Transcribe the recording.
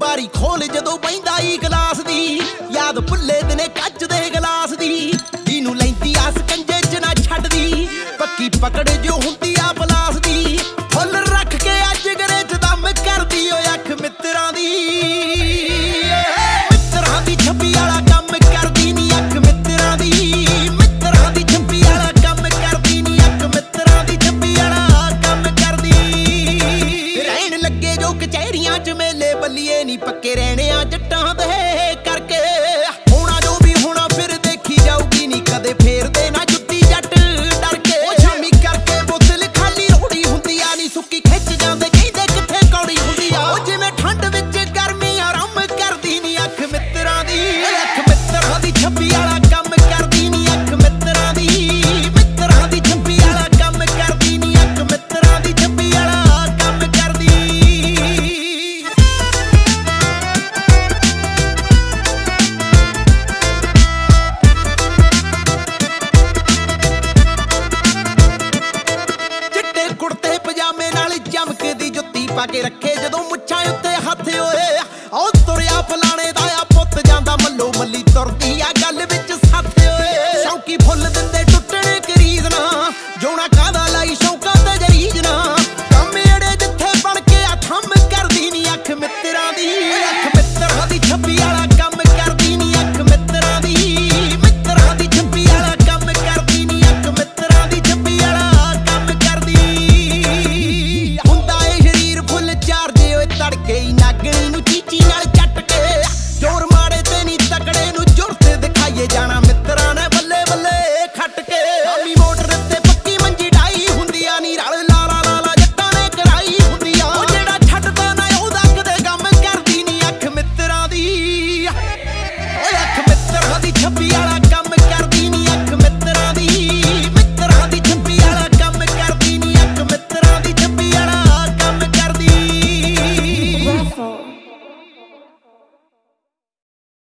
ਵਾਰੀ ਖੋਲ ਜਦੋਂ ਬਹਿੰਦਾ ਈ ਗਲਾਸ ਦੀ ਯਾਦ ਭੁੱਲੇ ਦਿਨੇ ਕੱਚ ਦੇ ਗਲਾਸ ਦੀ ਇਹਨੂੰ ਲੈਂਦੀ ਆਸ ਕੰਜੇ ਚ ਨਾ ਛੱਡਦੀ ਪੱਕੀ ਪਕੜ ਜੋ ਹੁੰਦੀ ਆ ਪਲਾਸ ਦੀ ਫੁੱਲ ਰੱਖ ਕੇ ਅੱਜ ਗਰੇ ਚ ਦਮ ਕਰਦੀ ਓਏ ਅੱਖ ਮਿੱਤਰਾਂ ਦੀ ਮਿੱਤਰਾਂ ਦੀ ਛੱਬੀ ਵਾਲਾ ਕੰਮ ਕਰਦੀ ਨੀ ਅੱਖ ਮਿੱਤਰਾਂ ਦੀ ਮਿੱਤਰਾਂ ਦੀ ਛੱਬੀ ਵਾਲਾ ਕੰਮ ਕਰਦੀ ਨੀ ਅੱਖ ਮਿੱਤਰਾਂ ਦੀ ਛੱਬੀ ਵਾਲਾ ਕੰਮ ਕਰਦੀ ਰਹਿਣ ਲੱਗੇ ਜੋ ਕਚਹਿਰੀਆਂ ਚ ਮੇਲੇ ਬੱਲੀਏ ਨੀ ਪੱਕੇ ਰਹਿਣੇ ਆ ਜੱਟਾਂ ਦੇ ਕਰਕੇ ਹੋਣਾ ਜੋ ਵੀ ਹੋਣਾ ਫਿਰ ਦੇਖੀ ਜਾਊਗੀ ਨੀ ਕਦੇ ਫੇਰਦੇ ਨਾ ਜੁੱਤੀ ਜੱਟ ਡਰ ਕੇ ਉਹ ਸ਼ਾਮੀ ਕਰਕੇ ਬੋਤਲ ਖਾਲੀ ਰੋੜੀ ਹੁੰਦੀ ਆ ਨੀ ਸੁੱਕੀ ਖਿੱਚ ਜਾਂਦੇ ਕਹਿੰਦੇ ਕਿੱਥੇ ਕੌੜੀ ਹੁੰਦੀ ਆ ਉਹ ਜਿਵੇਂ ਠੰਡ ਵਿੱਚ ਗਰਮੀ ਆਰਾਮ ਕਰਦੀ ਨੀ ਅੱਖ ਮਿੱਤਰਾਂ ਦੀ ਅੱਖ ਮਿੱਤਰਾਂ ਦੀ ਛੱਬੀ ਵਾਲਾ ਕੰਮ ਕਰਦੀ ਨੀ ਅੱਖ ਮਿੱਤਰਾਂ ਦੀ ਮਿੱਤਰਾਂ ਦੀ ਛੱਬੀ ਵਾਲਾ ਕੰਮ ਕਰਦੀ ਨੀ ਅੱਖ ਮਿੱਤਰਾਂ ਦੀ ਛੱਬੀ ਵਾਲਾ ਕੰਮ ਕਰਦੀ ਕੁੜਤੇ ਪਜਾਮੇ ਨਾਲ ਚਮਕਦੀ ਜੁੱਤੀ ਪਾ ਕੇ ਰੱਖੇ ਜਦੋਂ ਮੁੱਛਾਂ ਉੱਤੇ ਹੱਥ ਓਏ ਉਹ ਤੁਰਿਆ ਫਲਾਣੇ ਦਾ ਆ ਪੁੱਤ ਜਾਂਦਾ ਮੱਲੋ ਮੱਲੀ ਤੁਰਦੀ ਆ ਗੱਲ ਵਿੱਚ ਸੱਥ ਓਏ ਸ਼ੌਂਕੀ ਫੁੱਲ ਦਿੰਦੇ ਟੁੱਟਣੇ ਕਰੀਜ਼ ਨਾ ਜੋਣਾ ਕਾਹਦਾ ਲਾਈ ਸ਼ੌਂਕਾਂ ਤੇ ਜਰੀਜ ਨਾ